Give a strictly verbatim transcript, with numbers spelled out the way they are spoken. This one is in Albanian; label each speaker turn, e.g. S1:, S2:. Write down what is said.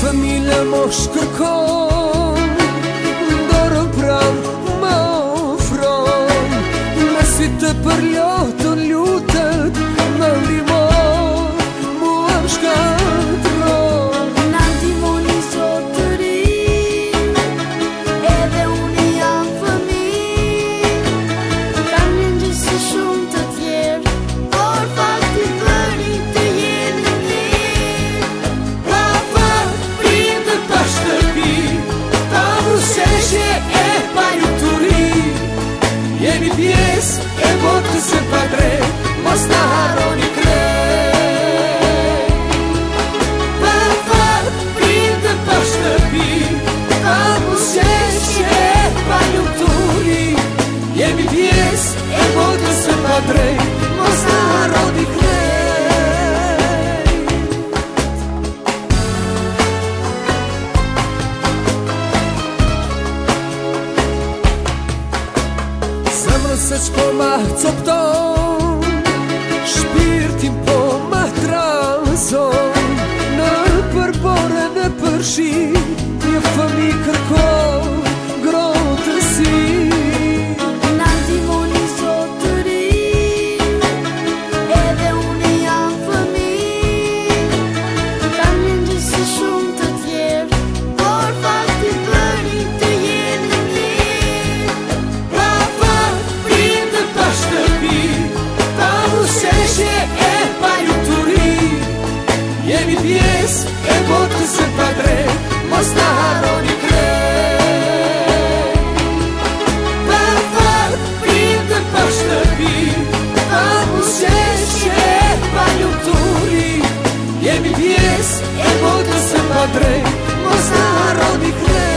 S1: familja mosh kërkon, dorën pran më ofron, me si të përlotën lutet në ndihmon, mua më shkatron.
S2: Na ndihmoni sot të rinj, edhe unë jam fëmijë, kam mëngjes si shumë të tjerë, por fakti bëri të jeni mirë.
S1: Pa fat, prindër pa shtëpi, pa buzëqeshje e pa luturi, jemi pjesë e botës së padrejtë, mos na harroni krejt. Pa fat, prindër pa shtëpi, pa buzëqeshje e pa luturi, jemi pjesë e botës së padrejtë, mos na harroni krejt. Zemrën se qko ma copton, shpirtin po ma trazon, në përbore në përshi, një fëmi kërkon grotësi.
S2: Na ndihmoni sot të rinj, edhe unë jam fëmijë, kam mëngjes si shumë të tjerë, por fakti bëri të jeni mirë.
S1: Pa fat, prindër pa shtëpi, pa buzëqeshje e pa luturi, jemi pjesë e botës së padrejtë, mos na harroni krejt. Pa fat, prindër pa shtëpi, pa buzëqeshje e pa luturi, jemi pjesë e botës së padrejtë, mos na harroni krejt.